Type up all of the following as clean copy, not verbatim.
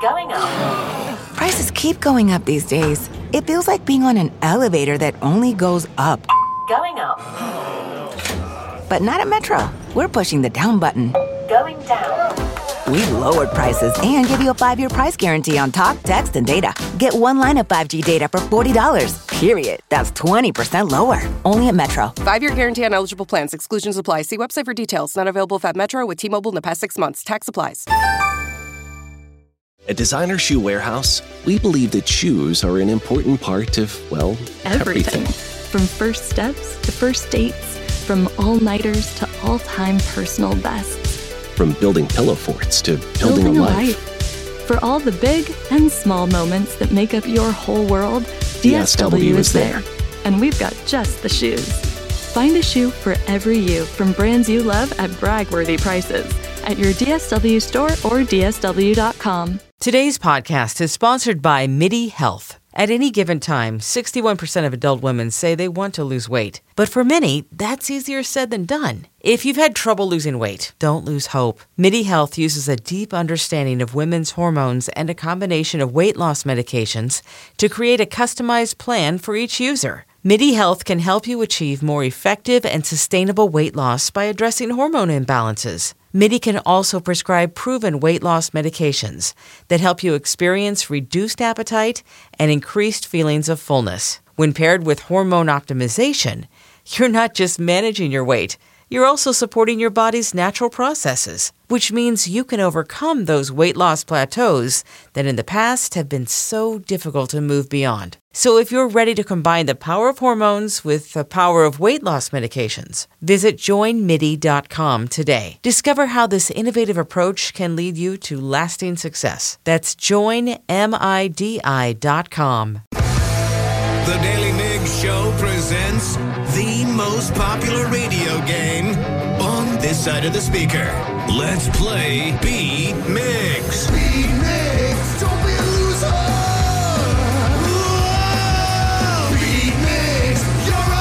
Going up. Prices keep going up these days. It feels like being on an elevator that only goes up. Going up. But not at Metro. We're pushing the down button. Going down. We've lowered prices and give you a 5-year price guarantee on talk, text, and data. Get one line of 5G data for $40, period. That's 20% lower. Only at Metro. 5-year guarantee on eligible plans. Exclusions apply. See website for details. Not available at Metro with T-Mobile in the past 6 months. Tax applies. At Designer Shoe Warehouse, we believe that shoes are an important part of, well, everything. From first steps to first dates, from all-nighters to all-time personal bests. From building pillow forts to building a life. For all the big and small moments that make up your whole world, DSW is there. And we've got just the shoes. Find a shoe for every you from brands you love at brag-worthy prices at your DSW store or DSW.com. Today's podcast is sponsored by MIDI Health. At any given time, 61% of adult women say they want to lose weight. But for many, that's easier said than done. If you've had trouble losing weight, don't lose hope. MIDI Health uses a deep understanding of women's hormones and a combination of weight loss medications to create a customized plan for each user. MIDI Health can help you achieve more effective and sustainable weight loss by addressing hormone imbalances. MIDI can also prescribe proven weight loss medications that help you experience reduced appetite and increased feelings of fullness. When paired with hormone optimization, you're not just managing your weight, you're also supporting your body's natural processes, which means you can overcome those weight loss plateaus that in the past have been so difficult to move beyond. So if you're ready to combine the power of hormones with the power of weight loss medications, visit joinmidi.com today. Discover how this innovative approach can lead you to lasting success. That's joinmidi.com. The Daily Mig Show presents the most popular radio game on this side of the speaker. Let's play Beat Migs. Beat Migs, don't be a loser. Whoa. Beat Migs, you're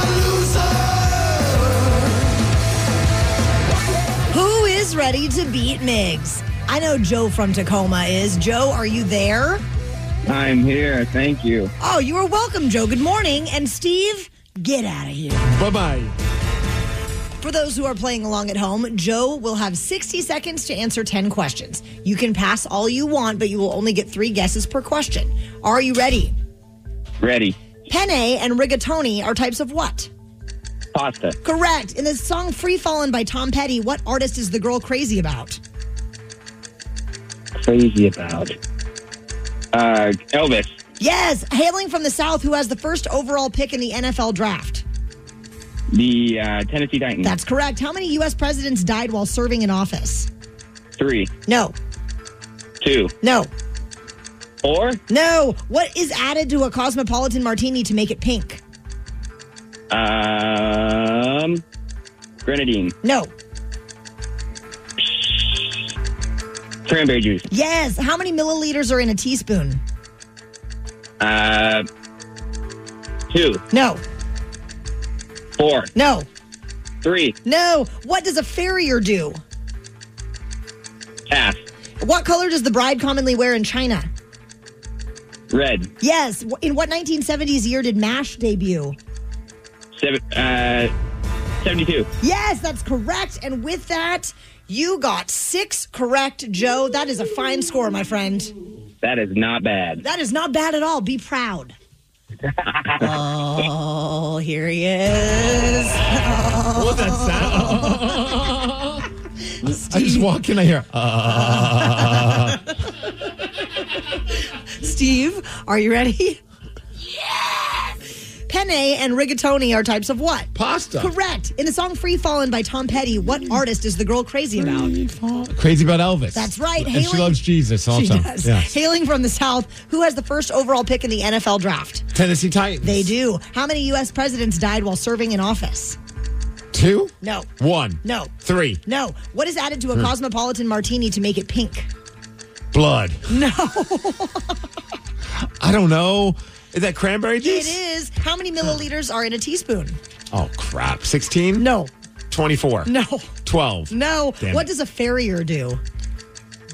a loser. Who is ready to beat Migs? I know Joe from Tacoma is. Joe, are you there? I'm here. Thank you. Oh, you are welcome, Joe. Good morning. And Steve, get out of here. Bye-bye. For those who are playing along at home, Joe will have 60 seconds to answer 10 questions. You can pass all you want, but you will only get 3 guesses per question. Are you ready? Ready. Penne and rigatoni are types of what? Pasta. Correct. In the song Free Fallin' by Tom Petty, what artist is the girl crazy about? Crazy about. Elvis. Yes. Hailing from the South, who has the first overall pick in the NFL draft? The Tennessee Titans. That's correct. How many U.S. presidents died while serving in office? 3. No. 2. No. 4. No. What is added to a Cosmopolitan martini to make it pink? Grenadine. No. Cranberry juice. Yes. How many milliliters are in a teaspoon? 2. No. 4. No. 3. No. What does a farrier do? Half. What color does the bride commonly wear in China? Red. Yes. In what 1970s year did MASH debut? 72. Yes, that's correct. And with that, you got 6 correct, Joe. That is a fine score, my friend. That is not bad. That is not bad at all. Be proud. Oh, here he is. What was that sound? I just walk in, I hear, Steve, are you ready? Yes! Penne and rigatoni are types of what? Pasta. Correct. In the song Free Fallin' by Tom Petty, what artist is the girl crazy about? Crazy about Elvis. That's right. And she loves Jesus also. She does. Yes. Hailing from the South, who has the first overall pick in the NFL draft? Tennessee Titans. They do. How many U.S. presidents died while serving in office? 2? No. 1? No. 3? No. What is added to a Cosmopolitan martini to make it pink? Blood. No. I don't know. Is that cranberry juice? It is. How many milliliters are in a teaspoon? Oh, crap. 16? No. 24? No. 12? No. Damn What it. does a farrier do?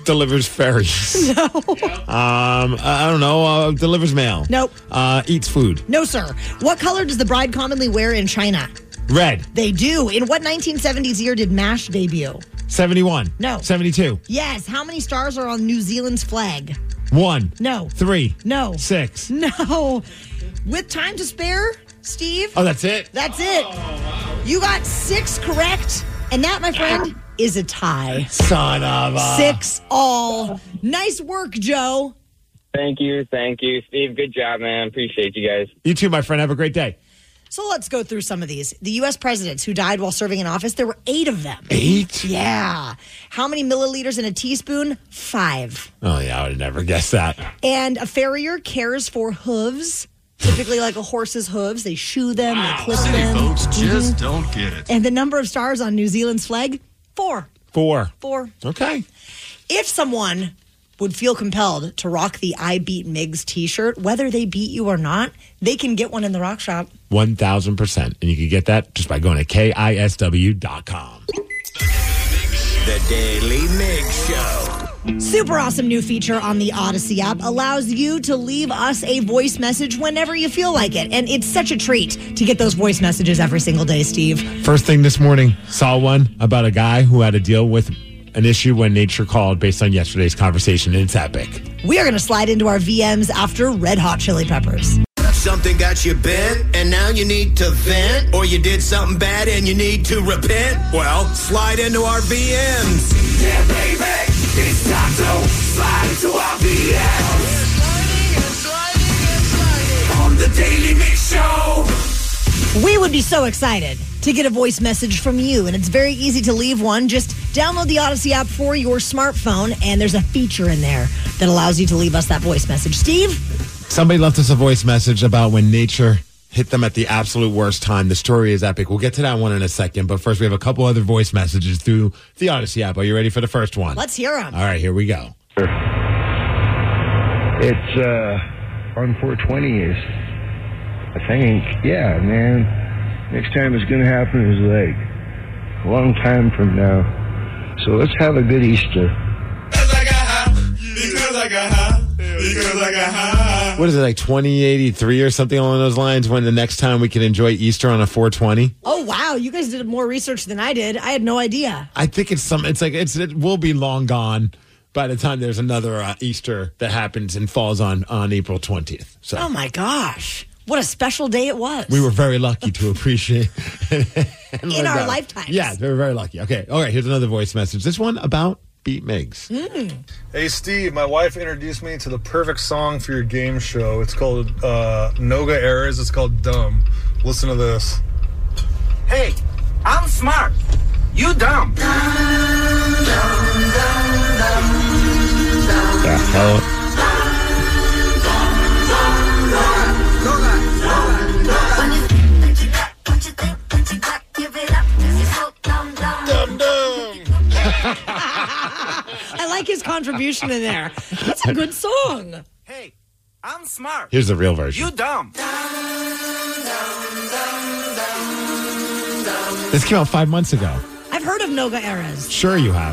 delivers ferries. No. I don't know. Delivers mail. Nope. Eats food. No, sir. What color does the bride commonly wear in China? Red. They do. In what 1970s year did MASH debut? 71. No. 72. Yes. How many stars are on New Zealand's flag? 1. No. 3. No. 6. No. With time to spare, Steve? Oh, that's it? That's it. You got 6 correct. And that, my friend, is a tie. Son of a... 6-all. Nice work, Joe. Thank you. Steve, good job, man. Appreciate you guys. You too, my friend. Have a great day. So let's go through some of these. The U.S. presidents who died while serving in office, there were 8 of them. 8? Yeah. How many milliliters in a teaspoon? 5. Oh, yeah. I would have never guessed that. And a farrier cares for hooves, typically like a horse's hooves. They shoe them, they clip City them. folks just don't get it. And the number of stars on New Zealand's flag? 4. 4. Okay. If someone would feel compelled to rock the I Beat Migs t-shirt, whether they beat you or not, they can get one in the rock shop. 1,000%. And you can get that just by going to KISW.com. The Daily Migs Show. Super awesome new feature on the Odyssey app allows you to leave us a voice message whenever you feel like it. And it's such a treat to get those voice messages every single day, Steve. First thing this morning, saw one about a guy who had to deal with an issue when nature called based on yesterday's conversation, and it's epic. We are going to slide into our VMs after Red Hot Chili Peppers. Something got you bent, and now you need to vent, or you did something bad and you need to repent? Well, slide into our VMs. Yeah, baby, it's time to slide into our VMs. On the Daily Mix Show. We would be so excited to get a voice message from you, and it's very easy to leave one. Just download the Odyssey app for your smartphone, and there's a feature in there that allows you to leave us that voice message. Steve? Somebody left us a voice message about when nature hit them at the absolute worst time. The story is epic. We'll get to that one in a second, but first we have a couple other voice messages through the Odyssey app. Are you ready for the first one? Let's hear them. All right, here we go. It's on 420 is, I think, yeah, man. Next time it's going to happen is like a long time from now. So let's have a good Easter. What is it, like 2083 or something along those lines, when the next time we can enjoy Easter on a 420? Oh, wow. You guys did more research than I did. I had no idea. I think it will be long gone by the time there's another Easter that happens and falls on April 20th. So. Oh, my gosh. What a special day it was. We were very lucky to appreciate in our lifetimes. Yeah, we were very lucky. Okay. All right, here's another voice message. This one about Beat Migs. Hey, Steve, my wife introduced me to the perfect song for your game show. It's called Noga Errors. It's called Dumb. Listen to this. Hey, I'm smart. You dumb. I like his contribution in there. That's a good song. Hey, I'm smart. Here's the real version. You dumb. This came out 5 months ago. I've heard of Noga Errors. Sure you have.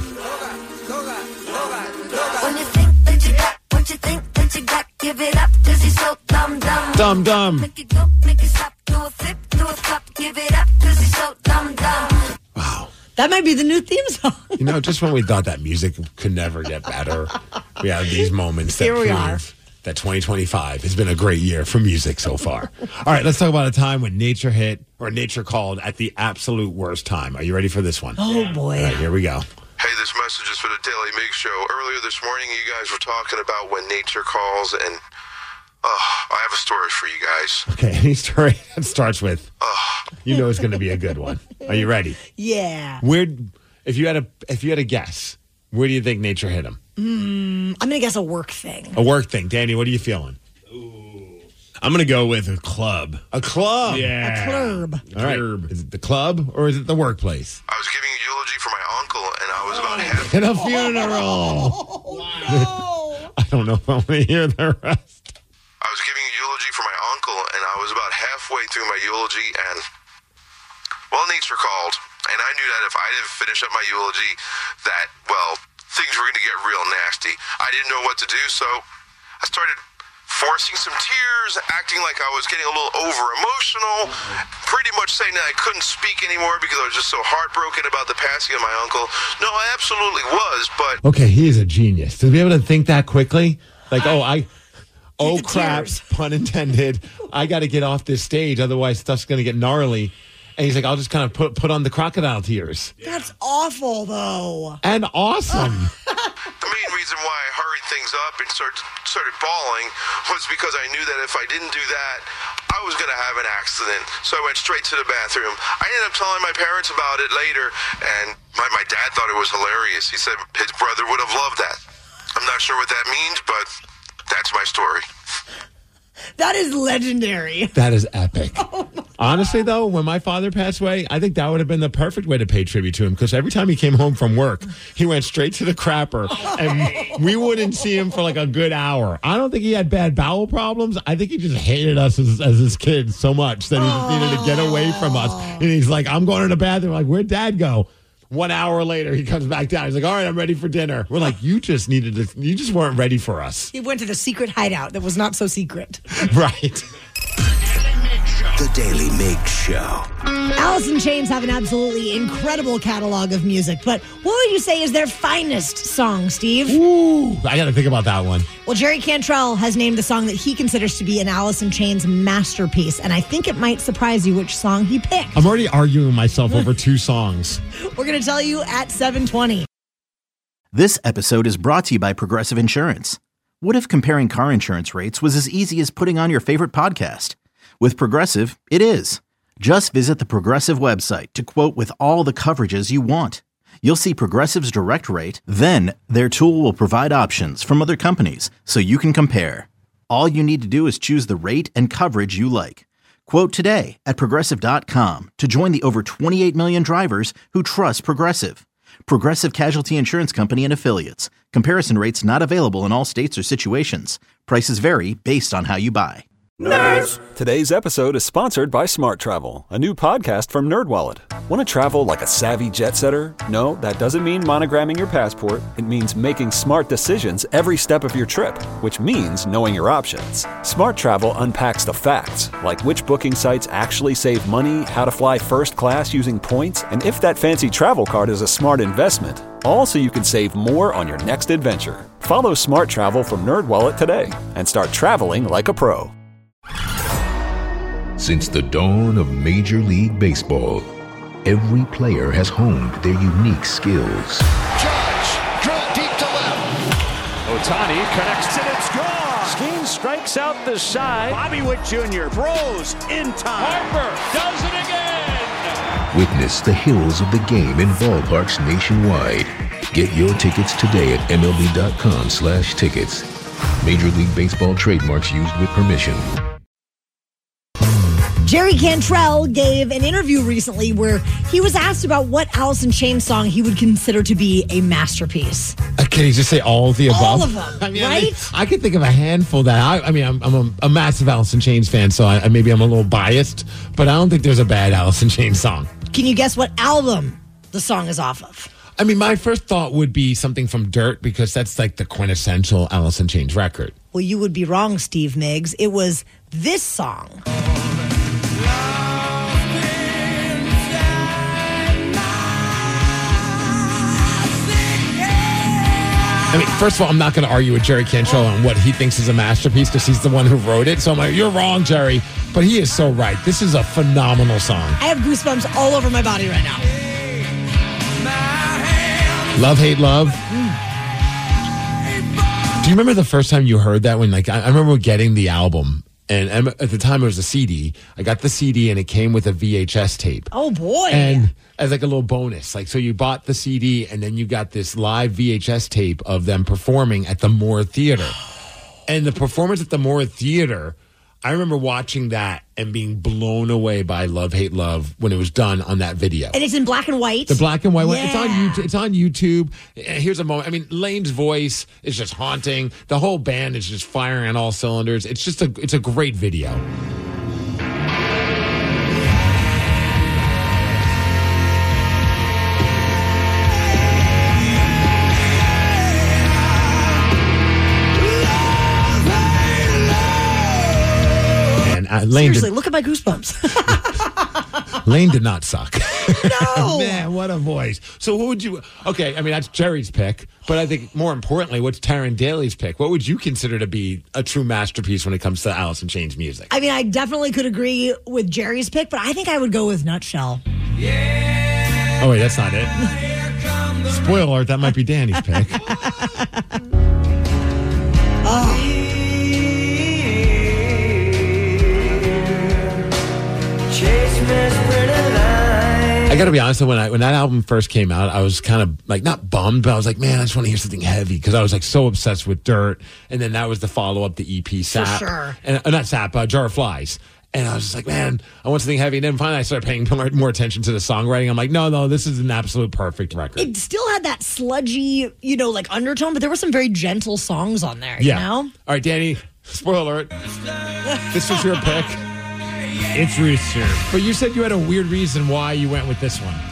When you think that you got what you think that you got, give it up, 'cause he's so dumb. Dumb. Make it go, make it stop, do a flip, do a flop, give it up, 'cause he's so dumb. Wow. That might be the new theme song. You know, just when we thought that music could never get better, we have these moments that Here we prove are. that 2025 has been a great year for music so far. All right, let's talk about a time when nature hit, or nature called at the absolute worst time. Are you ready for this one? Oh, boy. All right, here we go. Hey, this message is for the Daily Mix Show. Earlier this morning, you guys were talking about when nature calls, and I have a story for you guys. Okay, any story that starts with, you know it's going to be a good one. Are you ready? Yeah. If you had a guess, where do you think nature hit him? I'm going to guess a work thing. A work thing. Danny, what are you feeling? I'm going to go with a club. A club? Yeah. A club. All right. Is it the club or is it the workplace? I was giving a eulogy for my uncle, and I was about half... In a funeral. I don't know if I want to hear the rest. I was giving a eulogy for my uncle, and I was about halfway through my eulogy, and, well, nature called. And I knew that if I didn't finish up my eulogy, that, well, things were going to get real nasty. I didn't know what to do, so I started forcing some tears, acting like I was getting a little over-emotional, pretty much saying that I couldn't speak anymore because I was just so heartbroken about the passing of my uncle. No, I absolutely was, but... Okay, he is a genius. To be able to think that quickly, like, oh crap, pun intended, I got to get off this stage, otherwise stuff's going to get gnarly. And he's like, I'll just kind of put on the crocodile tears. That's awful, though. And awesome. The main reason why I hurried things up and started bawling was because I knew that if I didn't do that, I was going to have an accident. So I went straight to the bathroom. I ended up telling my parents about it later, and my dad thought it was hilarious. He said his brother would have loved that. I'm not sure what that means, but that's my story. That is legendary. That is epic. Honestly, though, when my father passed away, I think that would have been the perfect way to pay tribute to him, because every time he came home from work, he went straight to the crapper, and we wouldn't see him for like a good hour. I don't think he had bad bowel problems. I think he just hated us as his kids so much that he just needed to get away from us. And he's like, I'm going to the bathroom. Like, where'd Dad go? 1 hour later, he comes back down. He's like, all right, I'm ready for dinner. We're like, you just weren't ready for us. He went to the secret hideout that was not so secret. Right. The Daily Mig Show. Alice in Chains have an absolutely incredible catalog of music, but what would you say is their finest song, Steve? Ooh, I got to think about that one. Well, Jerry Cantrell has named the song that he considers to be an Alice in Chains masterpiece, and I think it might surprise you which song he picked. I'm already arguing with myself over two songs. We're going to tell you at 7:20. This episode is brought to you by Progressive Insurance. What if comparing car insurance rates was as easy as putting on your favorite podcast? With Progressive, it is. Just visit the Progressive website to quote with all the coverages you want. You'll see Progressive's direct rate, then their tool will provide options from other companies so you can compare. All you need to do is choose the rate and coverage you like. Quote today at Progressive.com to join the over 28 million drivers who trust Progressive. Progressive Casualty Insurance Company and Affiliates. Comparison rates not available in all states or situations. Prices vary based on how you buy. Nerds! Today's episode is sponsored by Smart Travel, a new podcast from NerdWallet. Want to travel like a savvy jet setter? No, that doesn't mean monogramming your passport. It means making smart decisions every step of your trip, which means knowing your options. Smart Travel unpacks the facts, like which booking sites actually save money, how to fly first class using points, and if that fancy travel card is a smart investment. All so you can save more on your next adventure. Follow Smart Travel from NerdWallet today and start traveling like a pro. Since the dawn of Major League Baseball, every player has honed their unique skills. Judge, drill deep to left. Ohtani connects and it's gone. Skeen strikes out the side. Bobby Witt Jr. throws in time. Harper does it again. Witness the hills of the game in ballparks nationwide. Get your tickets today at MLB.com/tickets. Major League Baseball trademarks used with permission. Jerry Cantrell gave an interview recently where he was asked about what Alice in Chains song he would consider to be a masterpiece. Can he just say all of the above? All of them, right? I could think of a handful that I'm a massive Alice in Chains fan, so maybe I'm a little biased, but I don't think there's a bad Alice in Chains song. Can you guess what album the song is off of? I mean, my first thought would be something from Dirt, because that's like the quintessential Alice in Chains record. Well, you would be wrong, Steve Miggs. It was this song. I mean, first of all, I'm not going to argue with Jerry Cantrell on what he thinks is a masterpiece, because he's the one who wrote it. So I'm like, you're wrong, Jerry. But he is so right. This is a phenomenal song. I have goosebumps all over my body right now. Love, Hate, Love. Do you remember the first time you heard that? When, like, I remember getting the album. And at the time, it was a CD. I got the CD, and it came with a VHS tape. Oh, boy. And as like a little bonus. Like, so you bought the CD, and then you got this live VHS tape of them performing at the Moore Theater. And the performance at the Moore Theater, I remember watching that and being blown away by Love, Hate, Love when it was done on that video. And it's in black and white. The black and white one. Yeah. It's on YouTube. Here's a moment. I mean, Lane's voice is just haunting. The whole band is just firing on all cylinders. It's a great video. Lane Seriously, look at my goosebumps. Lane did not suck. No. Man, what a voice. So what would you... Okay, I mean, that's Jerry's pick, but I think more importantly, what's Taryn Daly's pick? What would you consider to be a true masterpiece when it comes to Alice in Chains music? I mean, I definitely could agree with Jerry's pick, but I think I would go with Nutshell. Oh, wait, that's not it. Spoiler alert, that might be Danny's pick. I got to be honest, when that album first came out, I was kind of like not bummed, but I was like, man, I just want to hear something heavy because I was like so obsessed with Dirt, and then that was the follow up, the EP Sap, sure. and not Sap, Jar of Flies. And I was just like, man, I want something heavy. And then finally I started paying more attention to the songwriting. I'm like, no, this is an absolute perfect record. It still had that sludgy, like undertone, but there were some very gentle songs on there, yeah. You know? All right, Danny, spoiler alert. This was your pick. It's Rooster. But you said you had a weird reason why you went with this one.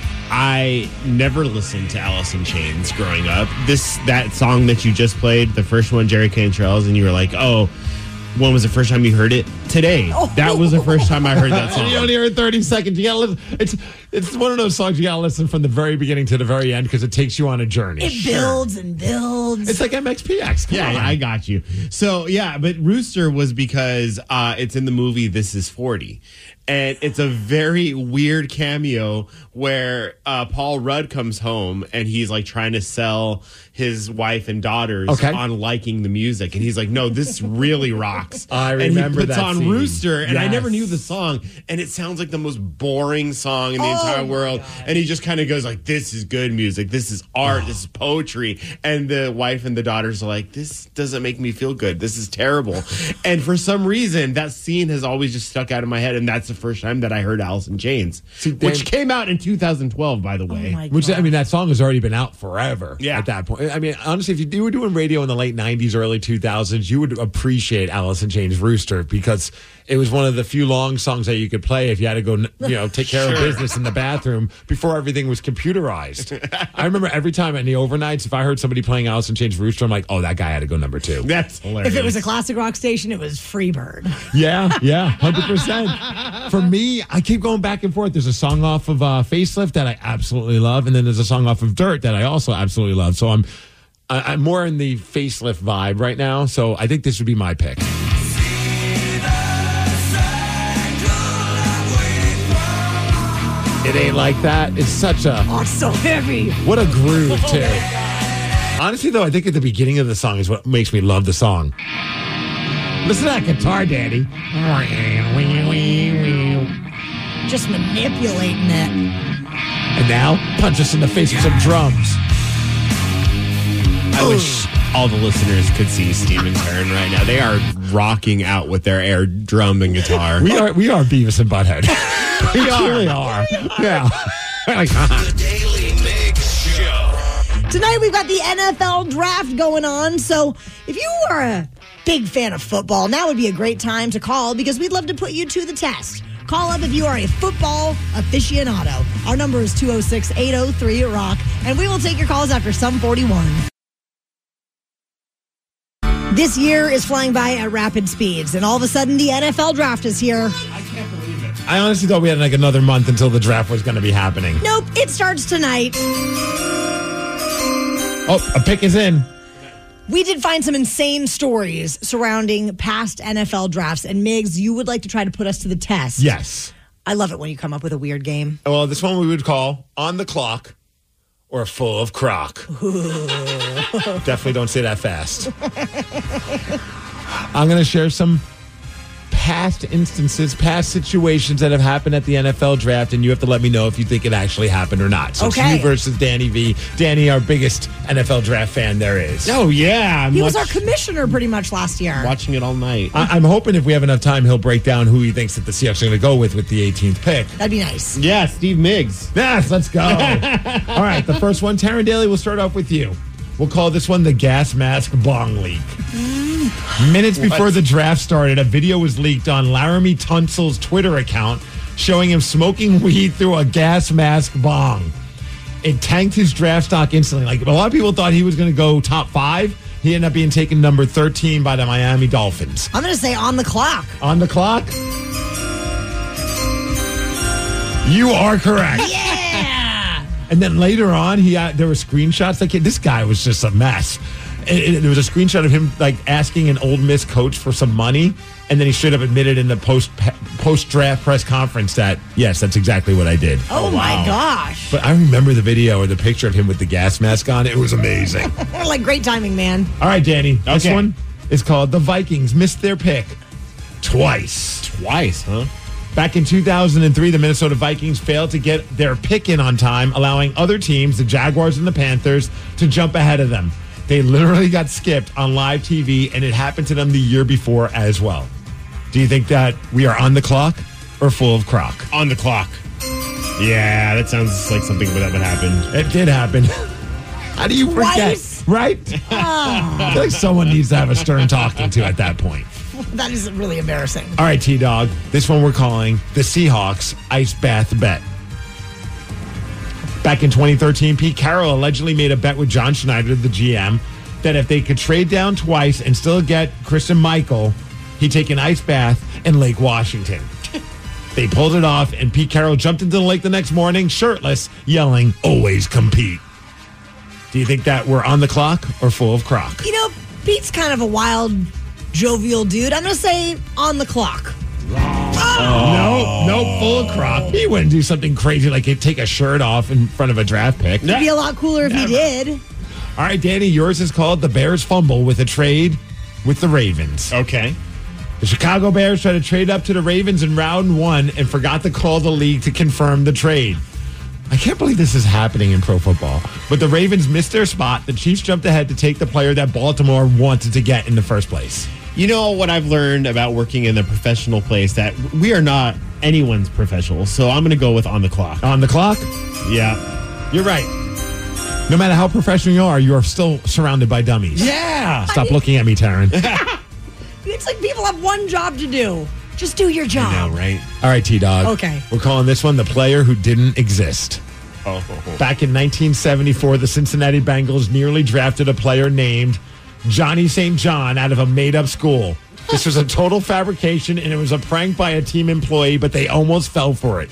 I never listened to Alice in Chains growing up. That song that you just played, the first one, Jerry Cantrell's, and you were like, oh, when was the first time you heard it? Today. Oh. That was the first time I heard that song. You only heard 30 seconds. You gotta listen. It's one of those songs you gotta listen from the very beginning to the very end because it takes you on a journey. It builds and builds. It's like MXPX. Come on. I got you. So, yeah, but Rooster was because it's in the movie This Is 40. And it's a very weird cameo where Paul Rudd comes home and he's like trying to sell his wife and daughters on liking the music. And he's like, no, this really rocks. I remember and he puts that on scene. Rooster. And yes. I never knew the song. And it sounds like the most boring song in the entire world. And he just kind of goes like, this is good music. This is art. This is poetry. And the wife and the daughters are like, this doesn't make me feel good. This is terrible. And for some reason, that scene has always just stuck out in my head. And that's the first time that I heard Alice in Chains, which came out in 2012, by the way. That song has already been out forever. Yeah. At that point, I mean, honestly, if you were doing radio in the late '90s, early 2000s, you would appreciate Alice in Chains' Rooster because it was one of the few long songs that you could play if you had to go, take care of business in the bathroom before everything was computerized. I remember every time in the overnights, if I heard somebody playing Alice in Chains' Rooster, I'm like, oh, that guy had to go number 2. That's hilarious. If it was a classic rock station, it was Freebird. Yeah, 100%. For me, I keep going back and forth. There's a song off of Facelift that I absolutely love, and then there's a song off of Dirt that I also absolutely love. So I'm more in the Facelift vibe right now, so I think this would be my pick. It ain't like that. It's such a... Oh, it's so heavy. What a groove, too. Honestly, though, I think at the beginning of the song is what makes me love the song. Listen to that guitar, Daddy. Just manipulating it. And now, punch us in the face with some drums. I wish all the listeners could see Steve and Taryn right now. They are rocking out with their air drum and guitar. We are Beavis and Butthead. We really are. Yeah. The Daily Mix Show. Tonight we've got the NFL draft going on. So if you are a big fan of football, now would be a great time to call because we'd love to put you to the test. Call up if you are a football aficionado. Our number is 206-803-ROCK, and we will take your calls after some 41. This year is flying by at rapid speeds, and all of a sudden the NFL draft is here. I can't believe it. I honestly thought we had like another month until the draft was going to be happening. Nope, it starts tonight. Oh, a pick is in. We did find some insane stories surrounding past NFL drafts, and Migs, you would like to try to put us to the test. Yes. I love it when you come up with a weird game. Well, this one we would call On the Clock or Full of Crock. Definitely don't say that fast. I'm going to share some past instances, past situations that have happened at the NFL draft, and you have to let me know if you think it actually happened or not. So okay. It's you versus Danny V. Danny, our biggest NFL draft fan there is. Oh, yeah. He was our commissioner pretty much last year. Watching it all night. I'm hoping if we have enough time, he'll break down who he thinks that the Seahawks are going to go with the 18th pick. That'd be nice. Yeah, Steve Miggs. Yes, let's go. All right, the first one, Taryn Daly, we'll start off with you. We'll call this one the gas mask bong leak. Minutes before the draft started, a video was leaked on Laramie Tunsil's Twitter account showing him smoking weed through a gas mask bong. It tanked his draft stock instantly. Like, a lot of people thought he was going to go top 5. He ended up being taken number 13 by the Miami Dolphins. I'm going to say on the clock. On the clock? You are correct. Yeah! And then later on, there were screenshots. Like, this guy was just a mess. There was a screenshot of him like asking an Ole Miss coach for some money, and then he straight up admitted in the post-draft press conference that, yes, that's exactly what I did. Oh my gosh. But I remember the video or the picture of him with the gas mask on. It was amazing. Like, great timing, man. All right, Danny. This one is called The Vikings Missed Their Pick Twice. Twice, huh? Back in 2003, the Minnesota Vikings failed to get their pick in on time, allowing other teams, the Jaguars and the Panthers, to jump ahead of them. They literally got skipped on live TV, and it happened to them the year before as well. Do you think that we are on the clock or full of crock? On the clock. Yeah, that sounds like something that would happen. It did happen. How do you forget? Right? I feel like someone needs to have a stern talking to at that point. That is really embarrassing. All right, T-Dog. This one we're calling the Seahawks Ice Bath Bet. Back in 2013, Pete Carroll allegedly made a bet with John Schneider, the GM, that if they could trade down twice and still get Christian Michael, he'd take an ice bath in Lake Washington. They pulled it off, and Pete Carroll jumped into the lake the next morning, shirtless, yelling, "Always compete." Do you think that we're on the clock or full of crock? You know, Pete's kind of a wild, jovial dude. I'm going to say on the clock. No, full of crock. He wouldn't do something crazy like he'd take a shirt off in front of a draft pick. It'd be a lot cooler if he did. All right, Danny, yours is called the Bears Fumble with a trade with the Ravens. Okay. The Chicago Bears tried to trade up to the Ravens in round one and forgot to call the league to confirm the trade. I can't believe this is happening in pro football. But the Ravens missed their spot. The Chiefs jumped ahead to take the player that Baltimore wanted to get in the first place. You know what I've learned about working in the professional place, that we are not anyone's professional. So I'm going to go with on the clock. On the clock? Yeah. You're right. No matter how professional you are still surrounded by dummies. Yeah. Stop looking at me, Taryn. It's like people have one job to do. Just do your job. I know, right? All right, T-Dog. Okay. We're calling this one the player who didn't exist. Back in 1974, the Cincinnati Bengals nearly drafted a player named Johnny St. John out of a made-up school. This was a total fabrication, and it was a prank by a team employee, but they almost fell for it.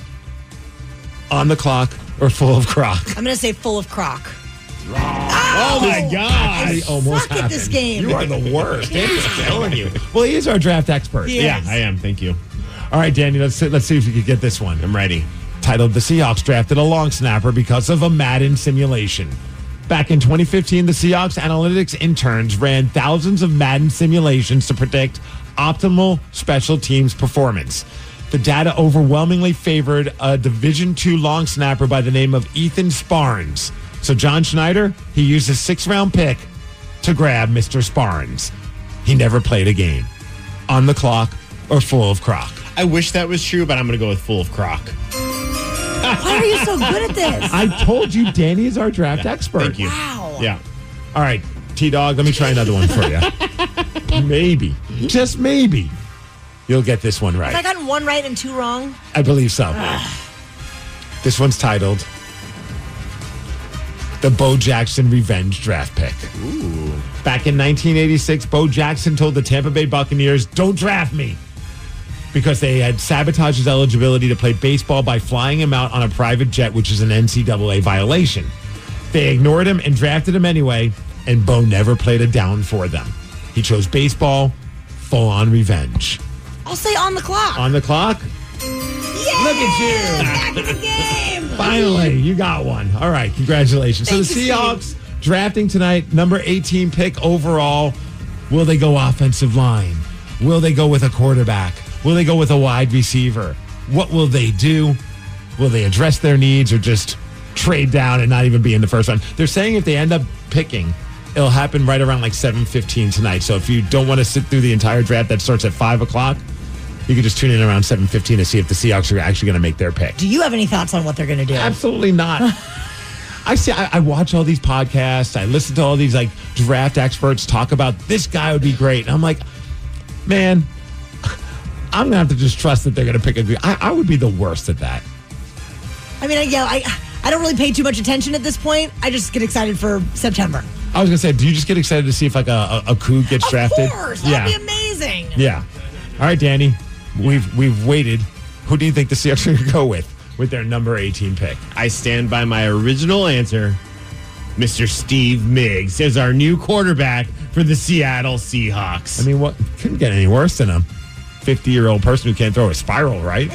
On the clock or full of crock? I'm going to say full of crock. Oh, my God. I almost suck at this game. You are the worst. Danny's killing you. Well, he is our draft expert. Yeah, I am. Thank you. All right, Danny, let's see if we can get this one. I'm ready. Titled, The Seahawks Drafted a Long Snapper Because of a Madden Simulation. Back in 2015, the Seahawks analytics interns ran thousands of Madden simulations to predict optimal special teams performance. The data overwhelmingly favored a Division II long snapper by the name of Ethan Sparns. So John Schneider, he used his 6th-round pick to grab Mr. Sparns. He never played a game. On the clock or full of crock? I wish that was true, but I'm going to go with full of crock. Why are you so good at this? I told you Danny is our draft expert. Thank you. Wow. Yeah. All right, T-Dog, let me try another one for you. Maybe, just maybe, you'll get this one right. Have I gotten one right and two wrong? I believe so. This one's titled The Bo Jackson Revenge Draft Pick. Ooh. Back in 1986, Bo Jackson told the Tampa Bay Buccaneers, "Don't draft me," because they had sabotaged his eligibility to play baseball by flying him out on a private jet, which is an NCAA violation. They ignored him and drafted him anyway, and Bo never played a down for them. He chose baseball, full-on revenge. I'll say on the clock. On the clock? Yay! Look at you. Back in the game. Finally, you got one. All right, congratulations. Thank so the you, Seahawks Steve. drafting tonight, number 18 pick overall. Will they go offensive line? Will they go with a quarterback? Will they go with a wide receiver? What will they do? Will they address their needs or just trade down and not even be in the first round? They're saying if they end up picking, it'll happen right around like 7:15 tonight. So if you don't want to sit through the entire draft that starts at 5 o'clock, you can just tune in around 7:15 to see if the Seahawks are actually going to make their pick. Do you have any thoughts on what they're going to do? Absolutely not. I watch all these podcasts. I listen to all these like draft experts talk about this guy would be great. And I'm like, man, I'm going to have to just trust that they're going to pick a good. I would be the worst at that. I mean, I don't really pay too much attention at this point. I just get excited for September. I was going to say, do you just get excited to see if like a coup gets drafted? Of course. That'd be amazing. Yeah. All right, Danny. We've waited. Who do you think the Seahawks are going to go with their number 18 pick? I stand by my original answer. Mr. Steve Miggs is our new quarterback for the Seattle Seahawks. I mean, what couldn't get any worse than a 50-year-old person who can't throw a spiral, right?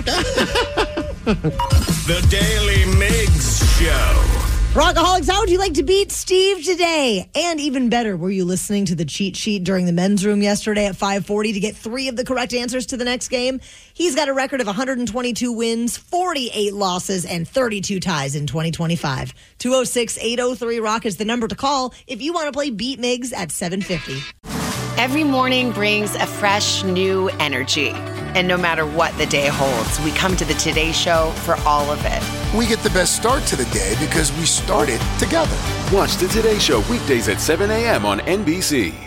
The Daily Miggs Show. Rockaholics, how would you like to beat Steve today? And even better, were you listening to the cheat sheet during the men's room yesterday at 5:40 to get 3 of the correct answers to the next game? He's got a record of 122 wins, 48 losses, and 32 ties in 2025. 206-803-ROCK is the number to call if you want to play Beat Miggs at 7:50. Every morning brings a fresh, new energy. And no matter what the day holds, we come to the Today Show for all of it. We get the best start to the day because we started together. Watch the Today Show weekdays at 7 a.m. on NBC.